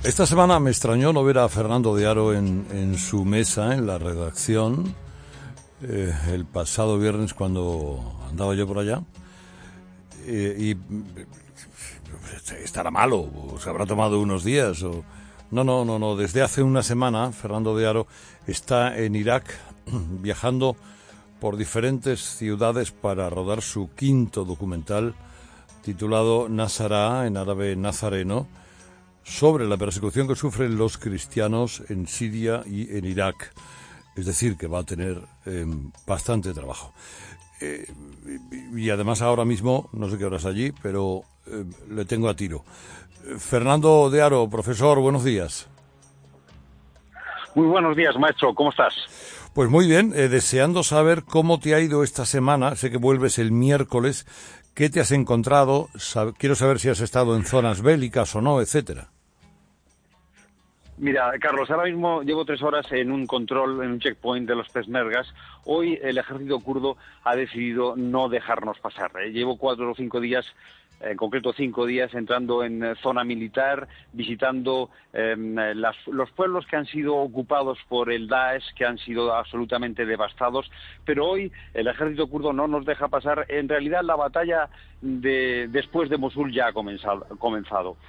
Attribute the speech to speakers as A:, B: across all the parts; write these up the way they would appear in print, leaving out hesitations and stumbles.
A: Esta semana me extrañó no ver a Fernando de Aro en su mesa, en la redacción, el pasado viernes cuando andaba yo por allá. Y estará malo, o se habrá tomado unos días. No. Desde hace una semana, Fernando de Aro está en Irak, viajando por diferentes ciudades para rodar su quinto documental, titulado Nasara, en árabe Nazareno, sobre la persecución que sufren los cristianos en Siria y en Irak. Es decir, que va a tener bastante trabajo. Y además ahora mismo, no sé qué hora es allí, pero le tengo a tiro. Fernando de Aro, profesor, buenos días.
B: Muy buenos días, maestro, ¿cómo estás?
A: Pues muy bien, deseando saber cómo te ha ido esta semana. Sé que vuelves el miércoles. ¿Qué te has encontrado? Quiero saber si has estado en zonas bélicas o no, etcétera.
B: Mira, Carlos, ahora mismo llevo 3 horas en un control, en un checkpoint de los peshmergas. Hoy el ejército kurdo ha decidido no dejarnos pasar. Llevo 4 o 5 días, en concreto 5 días, entrando en zona militar, visitando los pueblos que han sido ocupados por el Daesh, que han sido absolutamente devastados. Pero hoy el ejército kurdo no nos deja pasar. En realidad la batalla después de Mosul ya ha comenzado.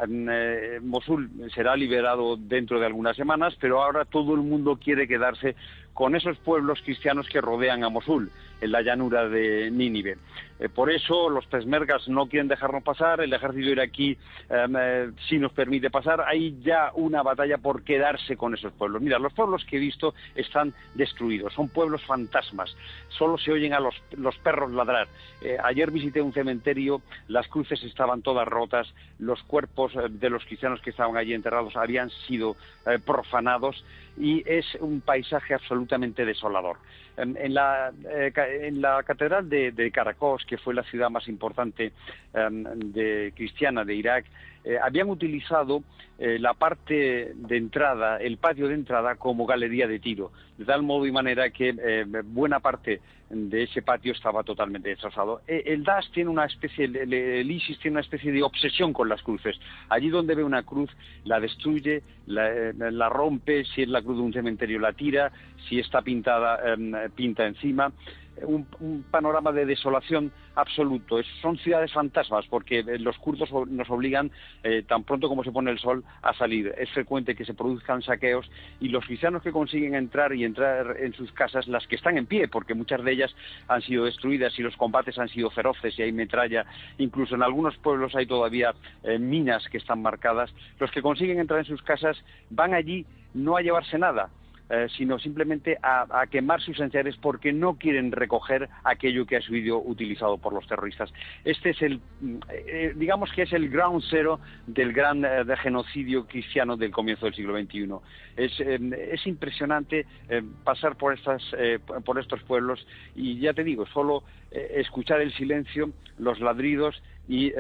B: Mosul será liberado dentro de algunas semanas, pero ahora todo el mundo quiere quedarse con esos pueblos cristianos que rodean a Mosul, en la llanura de Nínive. Por eso los peshmergas no quieren dejarnos pasar, el ejército iraquí sí nos permite pasar. Hay ya una batalla por quedarse con esos pueblos. Mira, los pueblos que he visto están destruidos, son pueblos fantasmas, solo se oyen a los perros ladrar. Ayer visité un cementerio, las cruces estaban todas rotas, los cuerpos de los cristianos que estaban allí enterrados habían sido profanados, y es un paisaje absolutamente desolador. En la catedral de Caracos, que fue la ciudad más importante cristiana de Irak, habían utilizado la parte de entrada, el patio de entrada, como galería de tiro, de tal modo y manera que buena parte de ese patio estaba totalmente destrozado. El Daesh tiene una especie, el ISIS tiene una especie de obsesión con las cruces. Allí donde ve una cruz, la destruye, la rompe, si es la cruz de un cementerio la tira, si está pintada, pinta encima. Un panorama de desolación absoluto. Son ciudades fantasmas porque los kurdos nos obligan, tan pronto como se pone el sol, a salir. Es frecuente que se produzcan saqueos, y los cristianos que consiguen entrar en sus casas, las que están en pie, porque muchas de ellas han sido destruidas y los combates han sido feroces y hay metralla, incluso en algunos pueblos hay todavía minas que están marcadas. Los que consiguen entrar en sus casas van allí no a llevarse nada, sino simplemente a quemar sus enseres, porque no quieren recoger aquello que ha sido utilizado por los terroristas. Este es digamos que es el ground zero del gran genocidio cristiano del comienzo del siglo XXI. Es impresionante pasar por estos pueblos, y ya te digo, solo escuchar el silencio, los ladridos y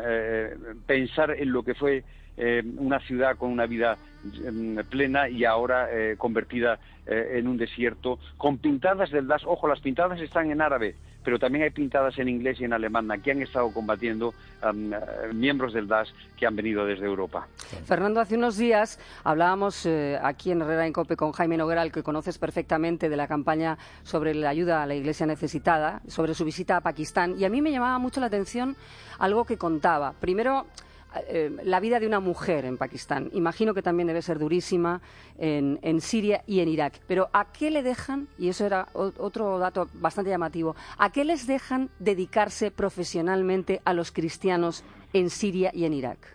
B: pensar en lo que fue una ciudad con una vida plena y ahora convertida en un desierto, con pintadas del Daesh. Ojo, las pintadas están en árabe, pero también hay pintadas en inglés y en alemán. Aquí han estado combatiendo miembros del Daesh que han venido desde Europa.
C: Fernando, hace unos días hablábamos aquí en Herrera en COPE con Jaime Noguera, al que conoces perfectamente, de la campaña sobre la ayuda a la Iglesia necesitada, sobre su visita a Pakistán, y a mí me llamaba mucho la atención algo que contaba. Primero, la vida de una mujer en Pakistán. Imagino que también debe ser durísima en Siria y en Irak. Pero ¿a qué le dejan, y eso era otro dato bastante llamativo, a qué les dejan dedicarse profesionalmente a los cristianos en Siria y en Irak?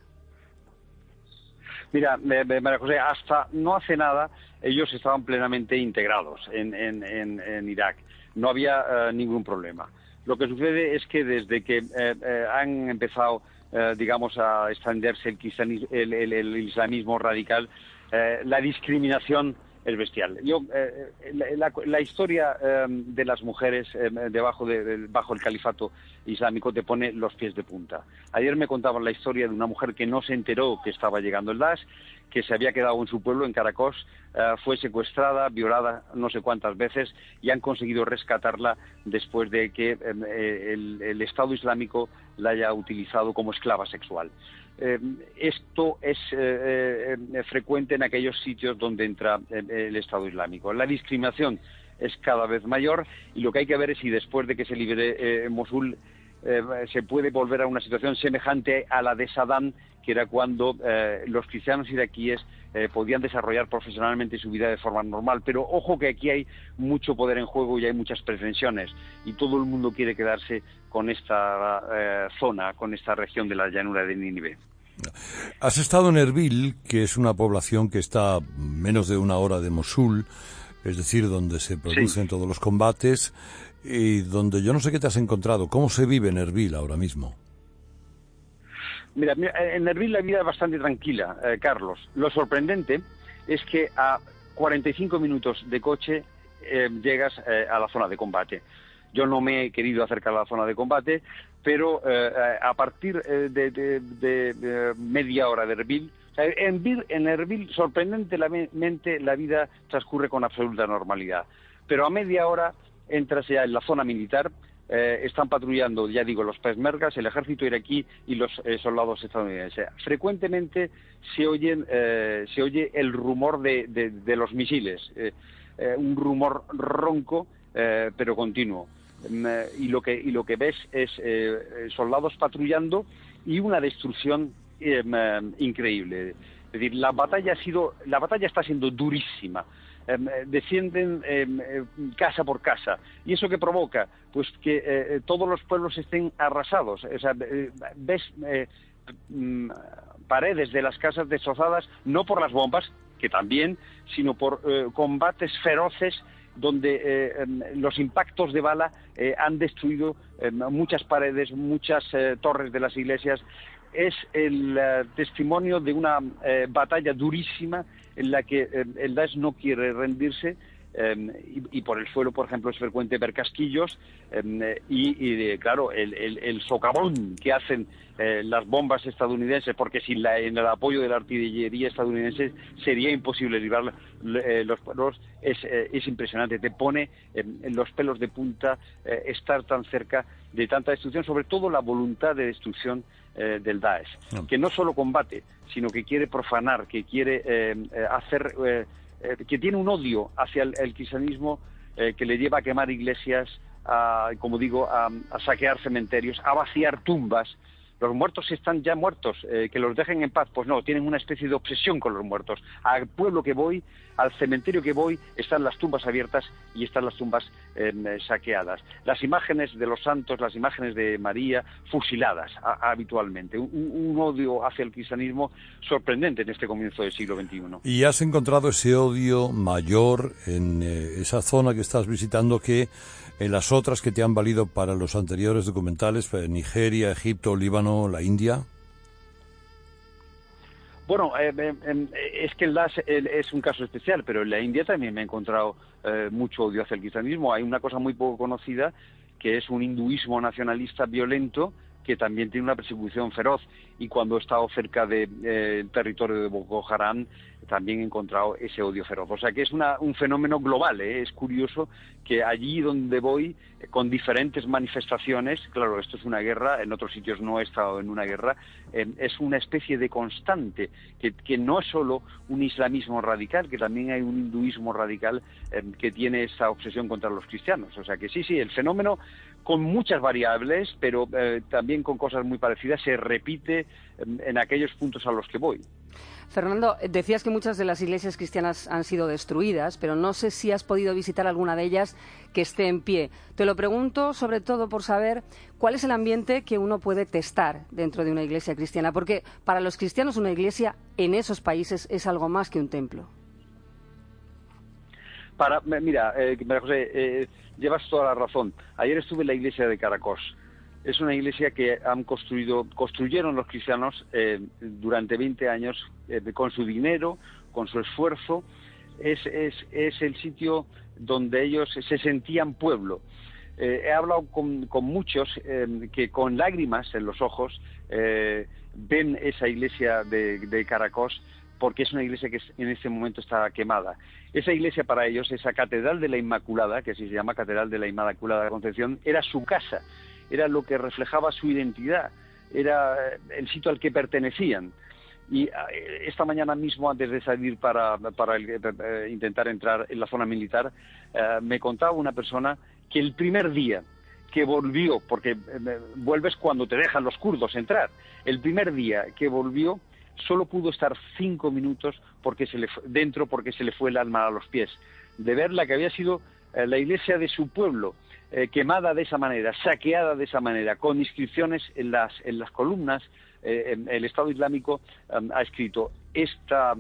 B: Mira, María José, hasta no hace nada ellos estaban plenamente integrados en Irak. No había ningún problema. Lo que sucede es que desde que han empezado digamos, a extenderse el islamismo radical, la discriminación es bestial. La historia de las mujeres bajo el califato islámico te pone los pies de punta. Ayer me contaban la historia de una mujer que no se enteró que estaba llegando el Daesh, que se había quedado en su pueblo, en Caracos, fue secuestrada, violada no sé cuántas veces, y han conseguido rescatarla después de que el Estado Islámico la haya utilizado como esclava sexual. esto es frecuente en aquellos sitios donde entra el Estado Islámico. La discriminación es cada vez mayor y lo que hay que ver es si después de que se libere Mosul se puede volver a una situación semejante a la de Saddam, que era cuando los cristianos iraquíes podían desarrollar profesionalmente su vida de forma normal. Pero ojo que aquí hay mucho poder en juego y hay muchas pretensiones y todo el mundo quiere quedarse con esta zona, con esta región de la llanura de Nínive.
A: Has estado en Erbil, que es una población que está a menos de una hora de Mosul, es decir, donde se producen todos los combates y donde yo no sé qué te has encontrado. ¿Cómo se vive en Erbil ahora mismo?
B: Mira, en Erbil la vida es bastante tranquila, Carlos. Lo sorprendente es que a 45 minutos de coche llegas a la zona de combate. Yo no me he querido acercar a la zona de combate, pero a partir de media hora de Erbil, en Erbil sorprendentemente la vida transcurre con absoluta normalidad. Pero a media hora entras ya en la zona militar. Están patrullando, ya digo, los peshmergas, el ejército iraquí y los soldados estadounidenses. Frecuentemente se oye el rumor de los misiles, un rumor ronco pero continuo. Y lo que ves es soldados patrullando y una destrucción increíble. Es decir, la batalla está siendo durísima. Descienden casa por casa. ¿Y eso qué provoca? Pues que todos los pueblos estén arrasados. O sea, ves paredes de las casas destrozadas, no por las bombas, que también, sino por combates feroces donde los impactos de bala han destruido muchas paredes, muchas torres de las iglesias. Es el testimonio de una batalla durísima en la que el Daesh no quiere rendirse y por el suelo, por ejemplo, es frecuente ver casquillos claro, el socavón que hacen las bombas estadounidenses, porque sin el apoyo de la artillería estadounidense sería imposible librar los pueblos, es impresionante. Te pone en los pelos de punta estar tan cerca de tanta destrucción, sobre todo la voluntad de destrucción del Daesh, que no solo combate, sino que quiere profanar, que quiere que tiene un odio hacia el cristianismo que le lleva a quemar iglesias, como digo, a saquear cementerios, a vaciar tumbas. Los muertos están ya muertos, que los dejen en paz. Pues no, tienen una especie de obsesión con los muertos. Al pueblo que voy, al cementerio que voy, están las tumbas abiertas y están las tumbas saqueadas. Las imágenes de los santos, las imágenes de María, fusiladas habitualmente. Un odio hacia el cristianismo sorprendente en este comienzo del siglo XXI.
A: ¿Y has encontrado ese odio mayor en esa zona que estás visitando que en las otras que te han valido para los anteriores documentales, Nigeria, Egipto, Líbano, la India?
B: Bueno, es que el Daesh es un caso especial, pero en la India también me he encontrado mucho odio hacia el cristianismo. Hay una cosa muy poco conocida, que es un hinduismo nacionalista violento, que también tiene una persecución feroz, y cuando he estado cerca del territorio de Boko Haram también he encontrado ese odio feroz. O sea que es un fenómeno global, ¿eh? Es curioso que allí donde voy, con diferentes manifestaciones, claro, esto es una guerra, en otros sitios no he estado en una guerra, es una especie de constante, que no es solo un islamismo radical, que también hay un hinduismo radical que tiene esa obsesión contra los cristianos. O sea que sí, el fenómeno, con muchas variables, pero también con cosas muy parecidas, se repite en aquellos puntos a los que voy.
C: Fernando, decías que muchas de las iglesias cristianas han sido destruidas, pero no sé si has podido visitar alguna de ellas que esté en pie. Te lo pregunto sobre todo por saber cuál es el ambiente que uno puede testar dentro de una iglesia cristiana, porque para los cristianos una iglesia en esos países es algo más que un templo.
B: Mira, María José, llevas toda la razón. Ayer estuve en la iglesia de Caracos. Es una iglesia que construyeron los cristianos durante 20 años con su dinero, con su esfuerzo. Es el sitio donde ellos se sentían pueblo. He hablado con muchos que con lágrimas en los ojos ven esa iglesia de Caracos, porque es una iglesia que en este momento está quemada. Esa iglesia para ellos, esa Catedral de la Inmaculada, que así se llama Catedral de la Inmaculada Concepción, era su casa, era lo que reflejaba su identidad. era el sitio al que pertenecían. Y esta mañana mismo, antes de salir para intentar entrar en la zona militar, me contaba una persona que el primer día que volvió, porque vuelves cuando te dejan los kurdos entrar, el primer día que volvió solo pudo estar 5 minutos porque se le fue el alma a los pies, de ver la que había sido la iglesia de su pueblo, quemada de esa manera, saqueada de esa manera, con inscripciones en las columnas. El Estado Islámico ha escrito esta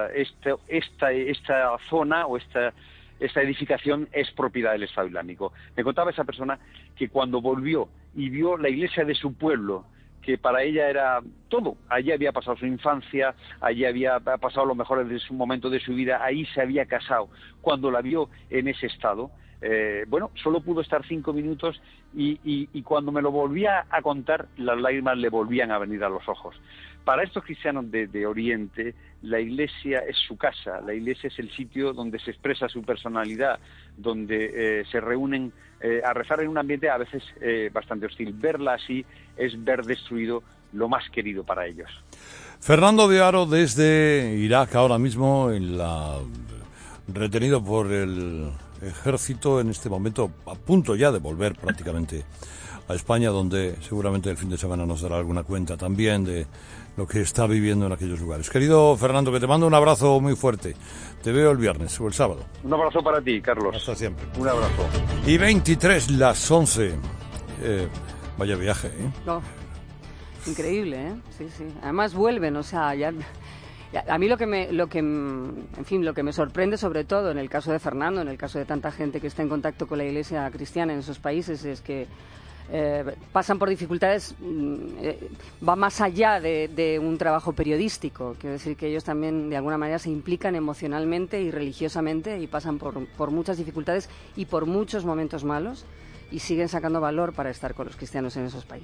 B: zona o esta edificación es propiedad del Estado Islámico. Me contaba esa persona que cuando volvió y vio la iglesia de su pueblo, que para ella era todo, allí había pasado su infancia, allí había pasado lo mejor de su momento de su vida, ahí se había casado, cuando la vio en ese estado, solo pudo estar 5 minutos y cuando me lo volvía a contar, las lágrimas le volvían a venir a los ojos. Para estos cristianos de Oriente, la iglesia es su casa, la iglesia es el sitio donde se expresa su personalidad, donde se reúnen a rezar en un ambiente a veces bastante hostil. Verla así es ver destruido lo más querido para ellos.
A: Fernando de Haro, desde Irak, ahora mismo retenido por el ejército, en este momento a punto ya de volver prácticamente a España, donde seguramente el fin de semana nos dará alguna cuenta también de lo que está viviendo en aquellos lugares. Querido Fernando, que te mando un abrazo muy fuerte. Te veo el viernes o el sábado.
B: Un abrazo para ti, Carlos.
A: Hasta siempre.
B: Un abrazo.
A: Y 23, las 11. Vaya viaje, ¿eh?
C: No. Increíble, ¿eh? Sí, sí. Además vuelven, o sea, ya... A mí lo que me sorprende sobre todo en el caso de Fernando, en el caso de tanta gente que está en contacto con la Iglesia cristiana en esos países, es que pasan por dificultades, va más allá de un trabajo periodístico. Quiero decir que ellos también de alguna manera se implican emocionalmente y religiosamente y pasan por muchas dificultades y por muchos momentos malos y siguen sacando valor para estar con los cristianos en esos países.